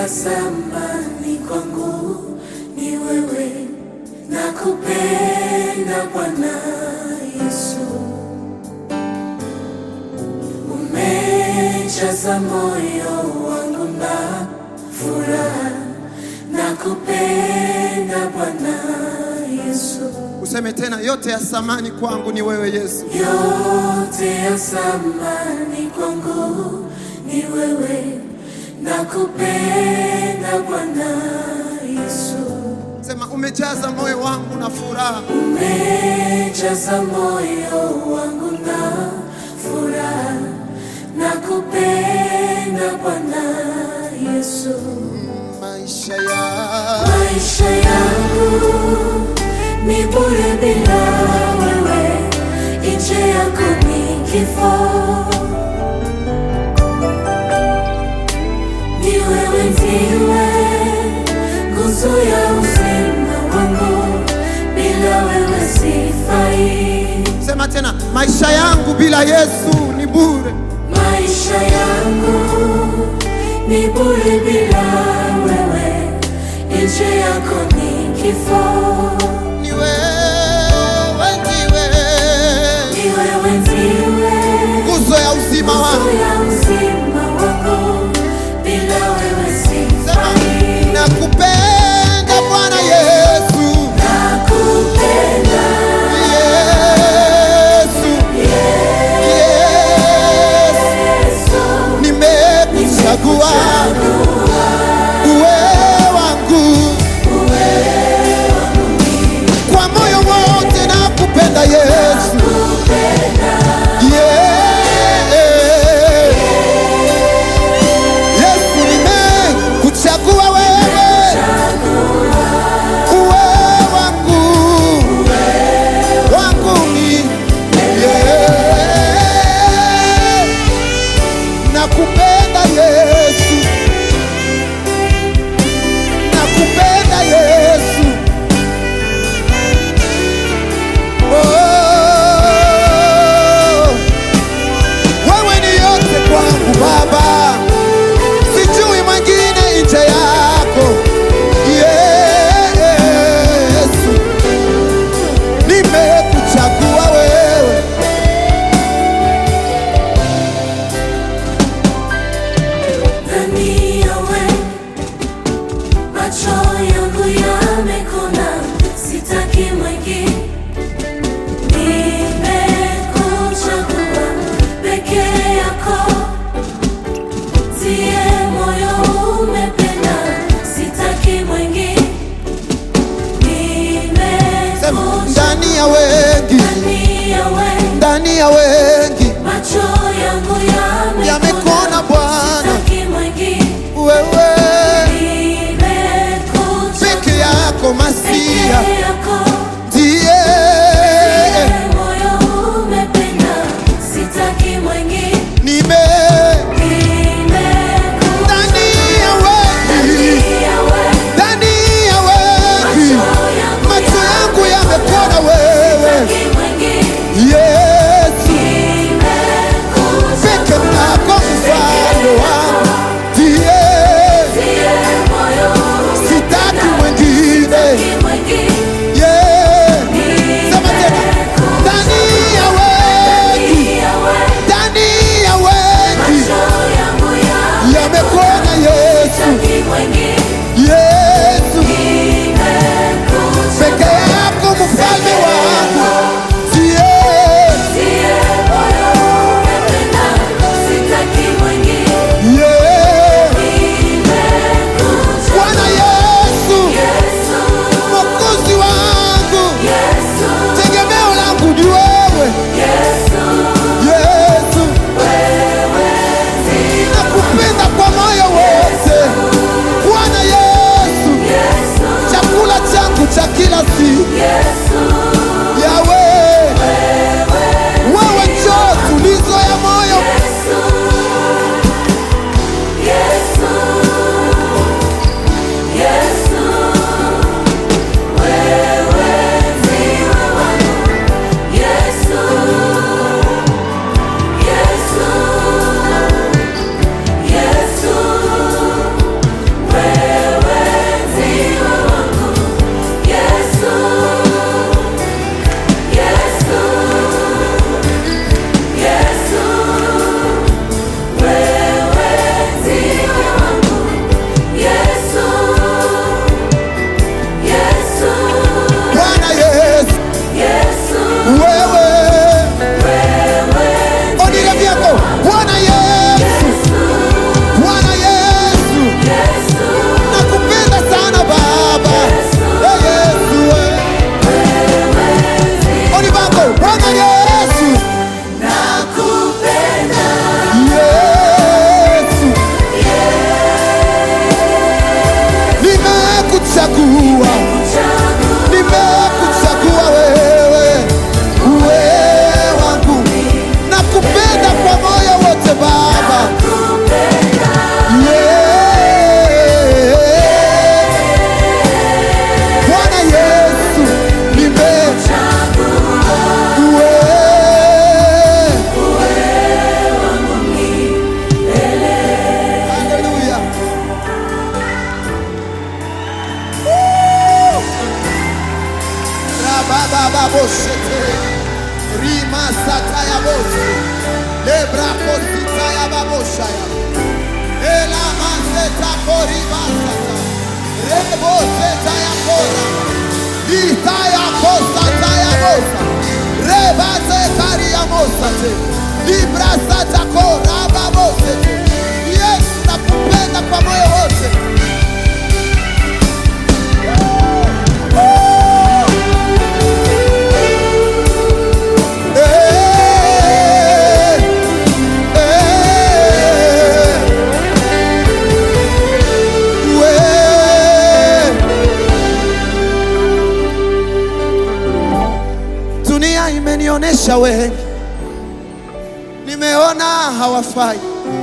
ya samani kwangu ni wewe, nakupenda Bwana Yesu. Umejaza moyo wangu na furaha, nakupenda Bwana Yesu. Useme tena, yote ya samani kwangu ni wewe Yesu. Yote ya samani kwangu ni wewe, nakupenda Bwana Yesu. Sema, umejaza moyo wangu na furaha. Umejaza moyo wangu na furaha, nakupenda Bwana Yesu. Maisha yangu ni bure bila wewe, nje yako ni kifo. Ni wewe ndiwe nguzo ya uzima wangu, bila wewe sifai. Sema tena, maisha yangu bila Yesu ni bure. Maisha yangu ni bure bila wewe, nje yako ni kifo. Ni wewe ndiwe nguzo ya uzima wangu, bila wewe sifai. nakupenda Bwana Yesu. Nakupenda Yesu, Yesu, nimekuchagua uwe wangu kwa moyo wote, nakupenda Yesu. Yesu, nimekuchagua wewe uwe wangu, wangu ni nakupenda Yesu, nakupenda Yesu. Wewe ni yote kwangu Baba, sijui mwingine nje yako Yesu, nimekuchagua wewe. brako sita ya babosha ya. Ela mazeta koriba sata. Rebo seta ya kora. Ita ya kosa ta ya mosa. Reba se kari ya mosa te. Libra sata kora babose te. Yesu nakupenda kwa moyo wote. Dunia imenionyesha wengi, nimeona hawafai.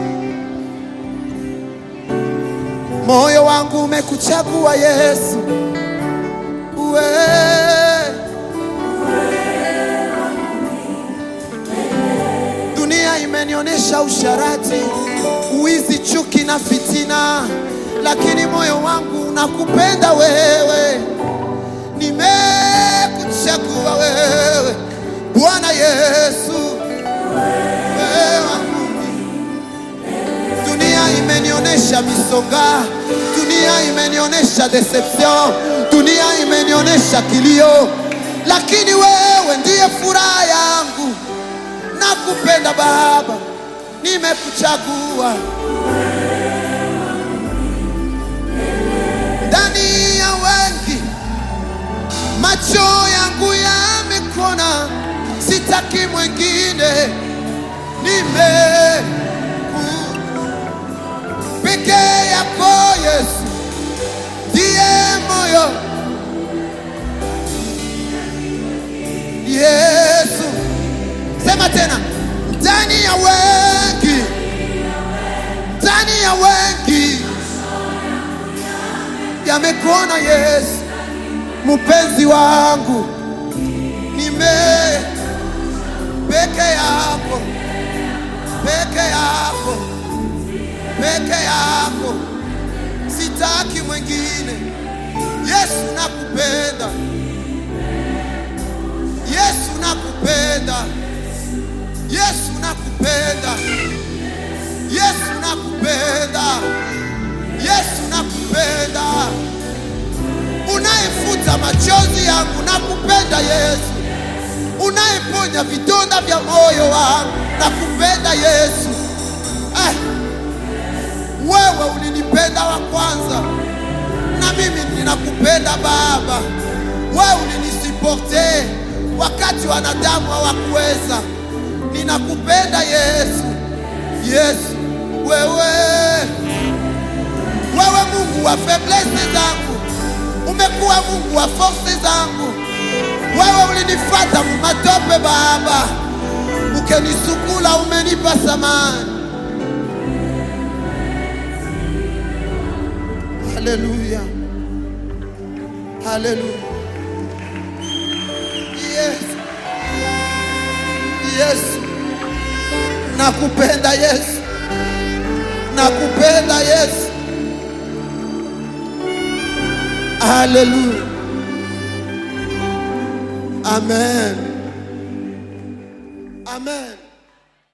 Moyo wangu umekuchagua Yesu. Dunia imenionyesha usharati, uizi, chuki na fitina, lakini moyo wangu unakupenda wewe. Nimekuchagua wewe Bwana Yesu. Wewe wangu. Dunia imenionyesha misonga, dunia imenionyesha deception, dunia imenionyesha kilio, lakini wewe ndiye furaha yangu. Nakupenda Baba, nimekuchagua. Ndani ya wengi macho yangu yamekuona, sitaki mwingine. Peke yako Yesu ndiye moyo. Yesu, sema tena. Ndani ya wengi, ndani ya wengi yamekuona Yesu, mpenzi wangu. Peke yako, peke yako, peke yako, sitaki mwingine. Yesu nakupenda, Yesu nakupenda, Yesu nakupenda, Yesu nakupenda, Yesu nakupenda. Unayefuta machozi yangu nakupenda Yesu. Unayeponya vidonda vya moyo wangu nakupenda Yesu. Wewe ulinipenda wa kwanza, na mimi ninakupenda Baba. Wewe ulinisiporte wakati wanadamu hawakuweza. Ninakupenda Yesu. Yesu, wewe Mungu wa faiblesse zangu, umekuwa Mungu wa force zangu. Wewe ulinifuata matope Baba, ukenisukula, umenipa samani. Haleluya, haleluya. Yesu, Yesu, nakupenda Yesu, nakupenda Yesu. Haleluya. Amen. Amen.